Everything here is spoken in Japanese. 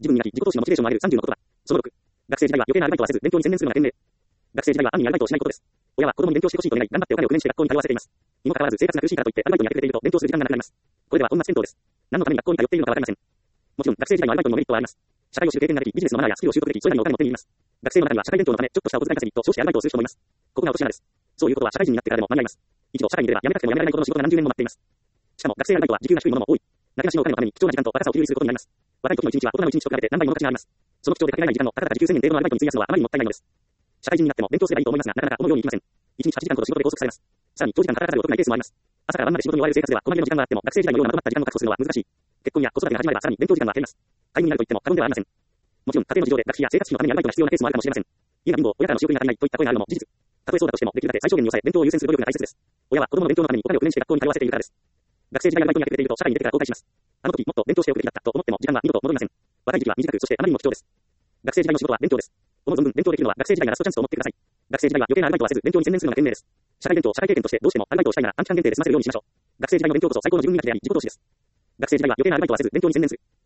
自分に磨き、自己投資のモチベーションを上げる30の言葉。その6、学生時代は余計なアルバイトはせず、勉強に専念するのが賢明。学生時代は安易にアルバイトをしないことです。親は子供に勉強してほしいと願い、頑張ってお金を工面して学校に通わせています。にもかかわらず生活が苦しいからといってアルバイトに明け暮れていると勉強する時間がなくなります。これでは本末転倒です。何のために学校に通っているのかわかりません。もちろん学生時代のアルバイトにもメリットはあります。社会を知る経験ができ、ビジネスのマナーやスキルを習得でき、それなりのお金も手に入れます。学生の中には社会勉強のためちょっとしたお小遣い稼ぎと称してアルバイトをする人もいます。ここが落とし穴です。そういうことは社会人になってからでも間に合います。一度社会に出れば辞めたくても辞められないほどの仕事が何十年も待っています。しかも学生アルバイトは時給が低いものも多い。なけなしのお金のために貴重な時間と若さを給油することになります。若い時の一日は大人の一日と比べて何倍もの価値があります。その貴重で限られない時間のたかだか時給1000円程度のアルバイトに費やすのはあまりにもったいないのです。社会人になっても勉強すればいいと思いますが、なかなか思うようにいきません。1日8時間ほど仕事で拘束されます。さらに長時間働かざるを得ないケースもあります。朝から晩まで仕事に追われる生活では、こまめの時間があっても学生時代のようなまとまった時間を確保するのは難しい。結婚や子育てが始まればさらに勉強時間が減ります。会員になると言っても過言ではありません。もちろん家庭の事情で学費や生活費のためにアルバイトが必要なケースもあるかもしれません。家が貧乏、親からの仕送りが足りないといった声があるのも事実。たとえそうだとしても、できるだけ最小限に抑え、勉強を優先する努力が大切です。親は子供の勉強のためにお金を工面して学校に通わせているからです。学生時代アルバイトに明け暮れていると社会に出てから後悔します。あの時もっと勉強しておくべきだったと思っても時間は二度と戻りません。若い時期は短く、そしてあまりにも貴重です。学生時代の仕事は勉強です。思う存分勉強できるのは学生時代がラストチャンスと思ってください。学生時代は余計なアルバイトはせず勉強に専念するのが賢明です。社会勉強、社会経験としてどうしてもアルバイトをしたいなら短期間限定で済ませるようにしましょう。学生時代の勉強こそ最高の自分磨きであり自己投資です。学生時代は余計なアルバイトはせず勉強に専念する。